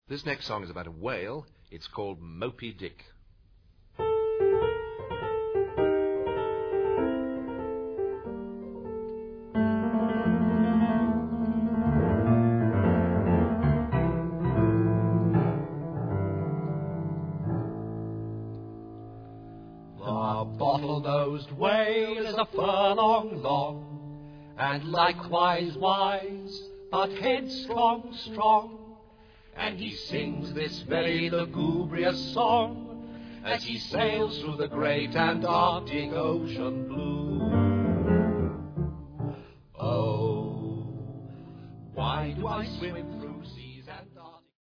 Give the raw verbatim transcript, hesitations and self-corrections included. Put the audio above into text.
This next song is about a whale. It's called Moby Dick. The bottle-nosed whale is a furlong long, and likewise wise, but headstrong strong. And he sings this very lugubrious song as he sails through the great Antarctic Ocean blue. Oh, why do I swim